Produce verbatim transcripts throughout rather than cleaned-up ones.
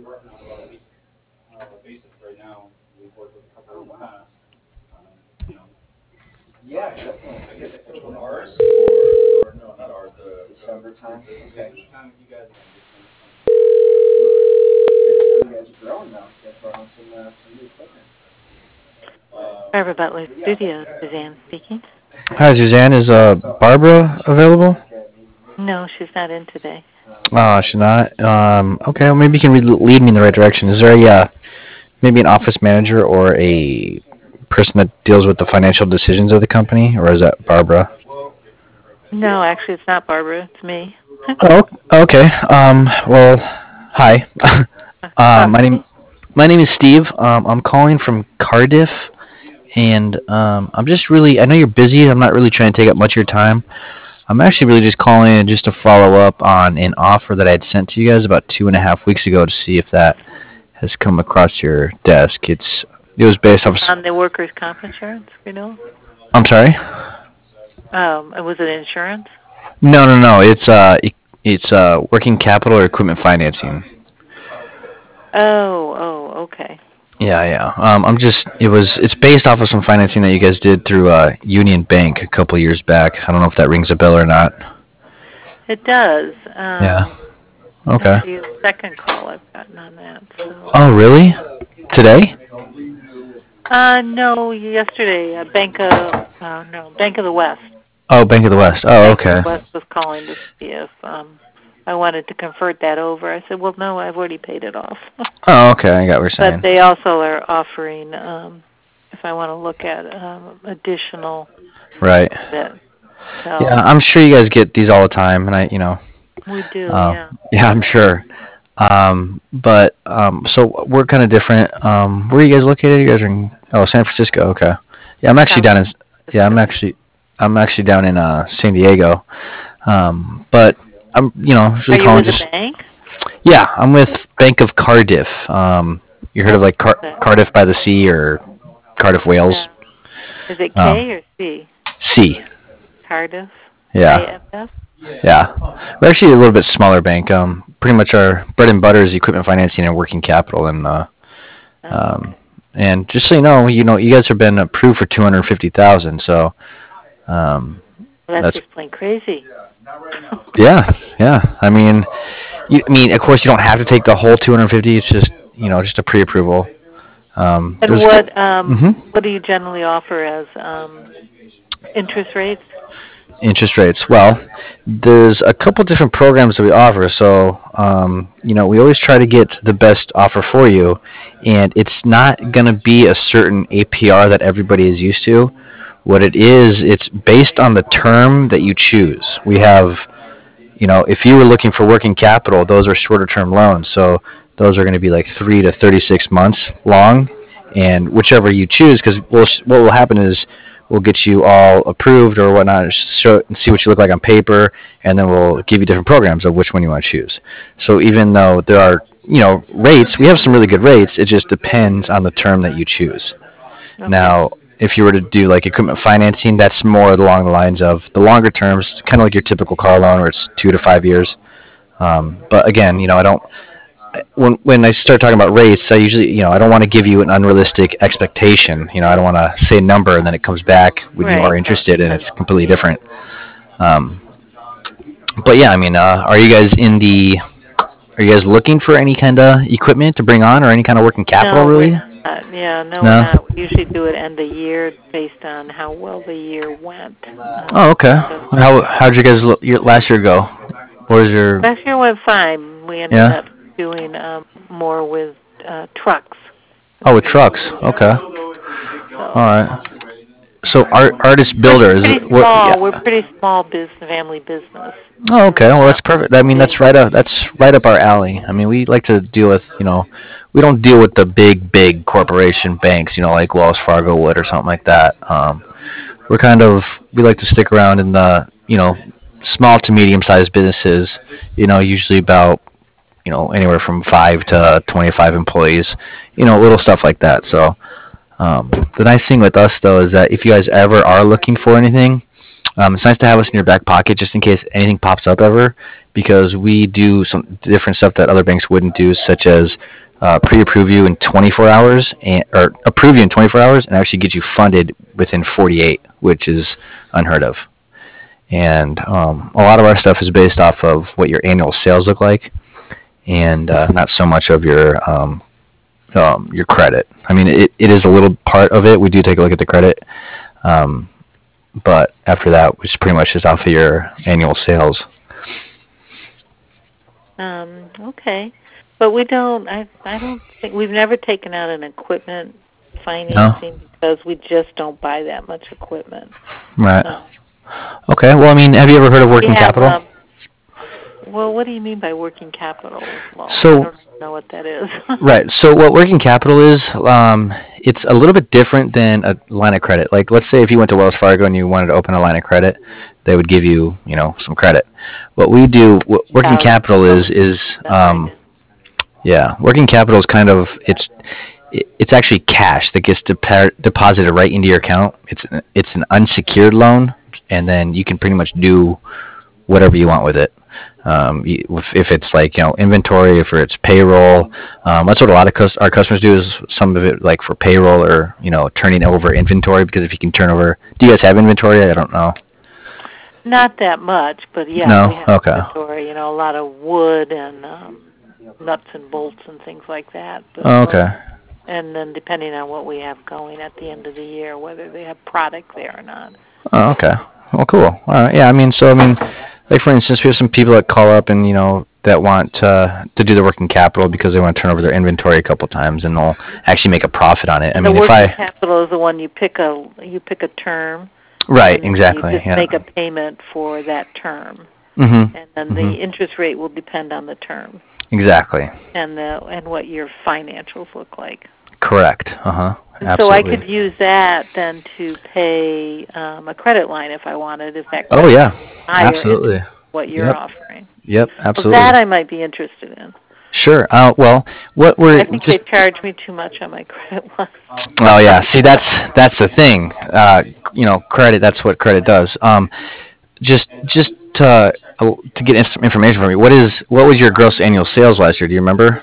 Barbara Butler Studios, Suzanne speaking. Hi, Suzanne. Is uh Barbara available? No, she's not in today. Oh, she's not. Um, okay, well, maybe you can re- lead me in the right direction. Is there a uh, maybe an office manager or a person that deals with the financial decisions of the company, or is that Barbara? No, actually, it's not Barbara. It's me. Oh, okay. Um, well, hi. um, my name Hi. my name is Steve. Um, I'm calling from Cardiff, and um, I'm just really. I know you're busy. I'm not really trying to take up much of your time. I'm actually really just calling in just to follow up on an offer that I had sent to you guys about two and a half weeks ago to see if that has come across your desk. It's it was based off. On the workers' comp insurance renewal? I'm sorry. Um, was it insurance? No, no, no. It's uh, it, it's uh, working capital or equipment financing. Oh, oh, okay. Yeah, yeah. Um, I'm just. It was. It's based off of some financing that you guys did through uh, Union Bank a couple years back. I don't know if that rings a bell or not. It does. Yeah. Um, that's Okay. the second call I've gotten on that. So. Oh, really? Today? Uh, no, yesterday, uh, Bank of, uh, no, Bank of the West. Oh, Bank of the West. Oh, Bank of okay. the West was calling to see if um, I wanted to convert that over. I said, well, no, I've already paid it off. Oh, okay. I got what you're But saying. they also are offering, um, if I want to look at um, additional Right. bit. Yeah, So I'm sure you guys get these all the time, and I, you know, we do, uh, yeah. yeah, I'm sure. Um, but um, so we're kind of different. Um, where are you guys located? You guys are in oh San Francisco. Okay. Yeah, I'm actually San down in yeah I'm Francisco. actually I'm actually down in uh, San Diego. Um, but I'm you know Are usually you calling with a just bank? yeah I'm with Bank of Cardiff. Um, you heard of Oh, like Car- okay. Cardiff by the Sea or Cardiff, Wales? No. Is it Um, K or C? C. Cardiff? Yeah. I F F? Yeah, we're actually a little bit smaller bank. Um, pretty much our bread and butter is equipment financing and working capital, and uh, Oh, um, okay. and just so you know, you know, you guys have been approved for two hundred fifty thousand. So, um, Well, that's that's just plain crazy. yeah, yeah. I mean, you, I mean, of course, you don't have to take the whole two hundred fifty. It's just you know, just a pre-approval. Um, And there's, what um mm-hmm. what do you generally offer as um interest rates? Interest rates. Well, there's a couple different programs that we offer. So, um, you know, we always try to get the best offer for you, and it's not going to be a certain A P R that everybody is used to. What it is, it's based on the term that you choose. We have, you know, if you were looking for working capital, those are shorter term loans. So those are going to be like three to thirty-six months long, and whichever you choose, because we'll, what will happen is we'll get you all approved or whatnot, show and see what you look like on paper, and then we'll give you different programs of which one you want to choose. So even though there are, you know, rates, we have some really good rates. It just depends on the term that you choose. Okay. Now, if you were to do like equipment financing, that's more along the lines of the longer terms, kind of like your typical car loan, where it's two to five years. Um, but again, you know, I don't. When when I start talking about rates, I usually, you know, I don't want to give you an unrealistic expectation. You know, I don't want to say a number and then it comes back when you are Right, right. interested and That's, it's completely yeah. different. Um, but yeah, I mean, uh, are you guys in the? Are you guys looking for any kind of equipment to bring on or any kind of working capital, No, we're really? not. Yeah, no, we're No. not. We usually do it end of year based on how well the year went. Oh, Um, okay. so How how'd you guys lo- your, last year go? What was your? last year went fine. We ended Yeah. up doing um, more with uh, trucks. Oh, with trucks. Okay. All So right. So art artist we're builder is pretty what? small. We're Yeah. pretty small business, family business. Oh, Uh, okay. Well, that's not perfect. I mean, that's big. right up. That's right up our alley. I mean, we like to deal with, you know, we don't deal with the big, big corporation banks, you know, like Wells Fargo would or something like that. Um, we're kind of we like to stick around in the, you know, small to medium sized businesses. You know, usually about, you know, anywhere from five to twenty-five employees. You know, little stuff like that. So um, the nice thing with us though is that if you guys ever are looking for anything, um, it's nice to have us in your back pocket just in case anything pops up ever. because we do some different stuff that other banks wouldn't do, such as uh, pre-approve you in twenty-four hours, and, or approve you in twenty-four hours, and actually get you funded within forty-eight, which is unheard of. And um, a lot of our stuff is based off of what your annual sales look like, and uh, not so much of your um, um, your credit. I mean, it, it is a little part of it. We do take a look at the credit, um, but after that, it's pretty much just off of your annual sales. Um, okay, but we don't. I I don't think we've never taken out an equipment financing No? because we just don't buy that much equipment. Right. So, Okay. Well, I mean, have you ever heard of working we have, capital? um, well, what do you mean by working capital loan? So- I don't know what that is. Right. So what working capital is, um, it's a little bit different than a line of credit. Like, let's say if you went to Wells Fargo and you wanted to open a line of credit, they would give you, you know, some credit. What we do, what working Yeah. capital is, is, um, yeah, working capital is kind of it's it- it's actually cash that gets depa- deposited right into your account. It's an, it's an unsecured loan, and then you can pretty much do whatever you want with it. Um, you- if, if it's like you know inventory, if it's payroll, um, that's what a lot of cus- our customers do. Is some of it like for payroll or you know turning over inventory, because if you can turn over, do you guys have inventory? I don't know. Not that much, but yeah, No? we have Okay. inventory. You know, a lot of wood and um, nuts and bolts and things like that. But Oh, okay. And then depending on what we have going at the end of the year, whether they have product there or not. Oh, okay. Well, cool. All right. Yeah. I mean, so I mean, like for instance, we have some people that call up and you know that want uh, to do the working capital because they want to turn over their inventory a couple times and they'll actually make a profit on it. I And mean, the if working I capital is the one you pick a you pick a term. right, and exactly. You just Yeah. make a payment for that term, Mhm. and then Mhm. the interest rate will depend on the term Exactly. and the and what your financials look like. Correct. Uh huh. And Absolutely. so I could use that then to pay um, a credit line if I wanted, if that Oh credit yeah. line is higher Absolutely. than what you're Yep. offering. Yep. Well, Absolutely. that I might be interested in. Sure. Uh, well, what we're I think just they charge me too much on my credit line. oh yeah. See, that's that's the thing. Uh, you know, credit. That's what credit does. Um, just just to uh, to get some information from you. What is what was your gross annual sales last year? Do you remember?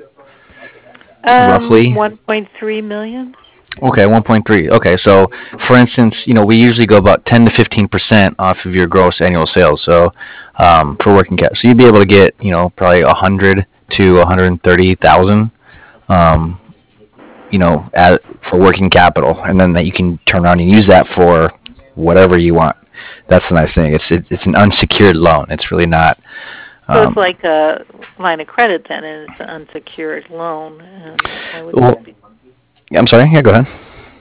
Um, Roughly? one point three million. Okay, one point three. Okay, so for instance, you know, we usually go about ten to fifteen percent off of your gross annual sales. So um, for working cap, so you'd be able to get, you know, probably one hundred to one hundred thirty thousand, um, you know, at, for working capital, and then that you can turn around and use that for whatever you want. That's the nice thing. It's it, it's an unsecured loan. It's really not. So Um, it's like a line of credit then, and it's an unsecured loan. And I would Well- just be, I'm sorry. Yeah, go ahead.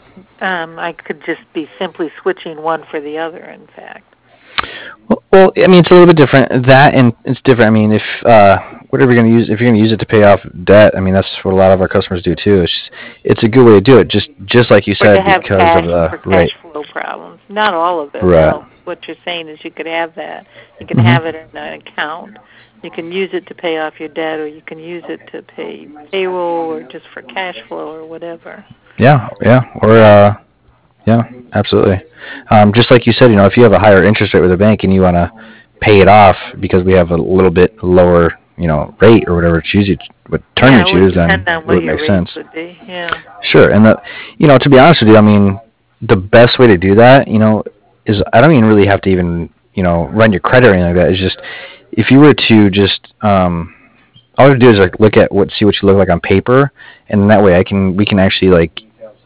um, I could just be simply switching one for the other. In fact. Well, well, I mean, it's a little bit different. That and it's different. I mean, if uh, whatever you're gonna use, if you're gonna use it to pay off debt, I mean, that's what a lot of our customers do too. It's just, it's a good way to do it. Just just like you Or said, to have because cash of the for cash rate. flow problems. Not all of it. Right. No. What you're saying is you could have that. You can Mhm. have it in an account. You can use it to pay off your debt, or you can use it to pay payroll, or just for cash flow, or whatever. Yeah, yeah, or uh, yeah, absolutely. Um, just like you said, you know, if you have a higher interest rate with a bank and you want to pay it off because we have a little bit lower, you know, rate or whatever choose you, what term yeah, you choose, it would then depend on it what would your make rates sense. would be. Yeah. Sure, and the, you know, to be honest with you, I mean, the best way to do that, you know, is I don't even really have to even, you know, run your credit or anything like that. It's just if you were to just, um, all you have to do is like look at what, see what you look like on paper, and then that way I can, we can actually like,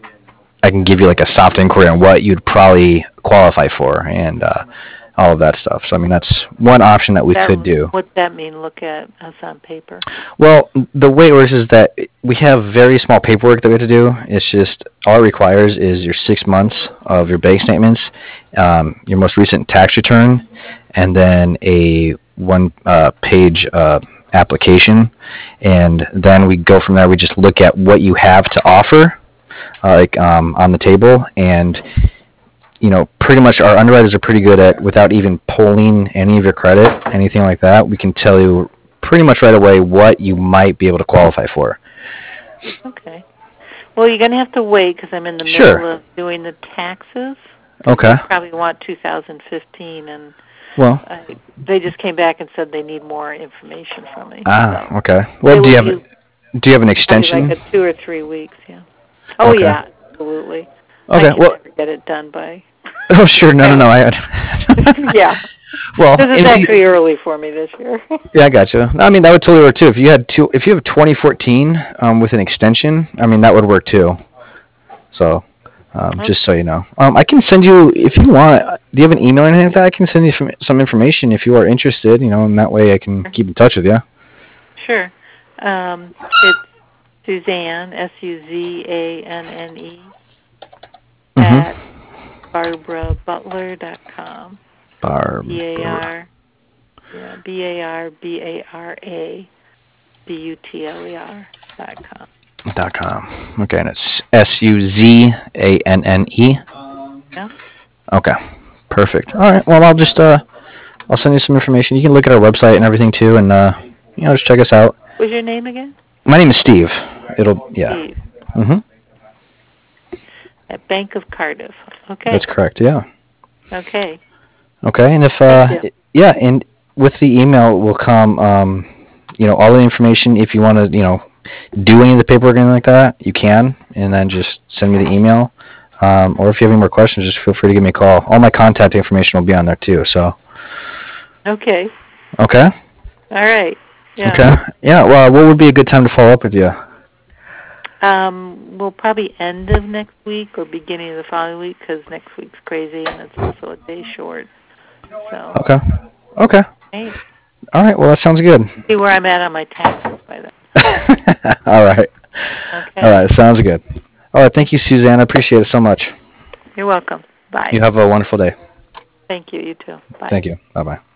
I can give you like a soft inquiry on what you'd probably qualify for and uh, all of that stuff. So I mean, that's one option that we That, could do. What's that mean? Look at us on paper. Well, the way it works is that we have very small paperwork that we have to do. It's just all it requires is your six months of your bank statements, um, your most recent tax return, and then a one uh, page uh, application. And then we go from there. We just look at what you have to offer, uh, like um, on the table, and you know, pretty much our underwriters are pretty good at, without even polling any of your credit, anything like that, we can tell you pretty much right away what you might be able to qualify for. Okay. Well, you're going to have to wait because I'm in the Sure. middle of doing the taxes. Okay. You probably want two thousand fifteen, and Well, I, they just came back and said they need more information from me. ah, so. okay. Well, It do you would have be do you have an probably extension? like a two or three weeks, yeah. Oh, Okay. yeah, absolutely. Okay. I can Well. never get it done by... Oh, sure. No, no, no. I had. yeah. Well, This is if actually you, early for me this year. yeah, I gotcha. I mean, that would totally work too. If you had two, if you have twenty fourteen um, with an extension, I mean, that would work too. So, um, Okay. just so you know, um, I can send you if you want. Do you have an email or anything like that? I can send you some, some information if you are interested. You know, and that way I can keep in touch with you. Sure. Um, it's Suzanne, S U Z A N N E, Mm-hmm. at barbara butler dot com. Barb. B A R, yeah, B A R B A R A B U T L E R dot com. Dot com. Okay, and it's S U Z A N N E. Yeah. Okay, perfect. All right. Well, I'll just uh, I'll send you some information. You can look at our website and everything too, and uh, you know, just check us out. What's your name again? My name is Steve. It'll yeah. Steve. Mhm. At Bank of Cardiff. Okay. That's correct. Yeah. Okay. Okay, and if uh, Thank you. yeah, and with the email will come um, you know, all the information. If you want to, you know, do any of the paperwork or anything like that, you can, and then just send me the email. Um, or if you have any more questions, just feel free to give me a call. All my contact information will be on there too. So. Okay. Okay. All right. Yeah. Okay. Yeah. Well, what would be a good time to follow up with you? Um, we'll probably end of next week or beginning of the following week because next week's crazy and it's also a day short. So. Okay. Okay. Hey. All right. Well, that sounds good. See where I'm at on my taxes by then. All right. Okay. All right. Sounds good. All right. Thank you, Suzanne. I appreciate it so much. You're welcome. Bye. You have a wonderful day. Thank you. You too. Bye. Thank you. Bye-bye.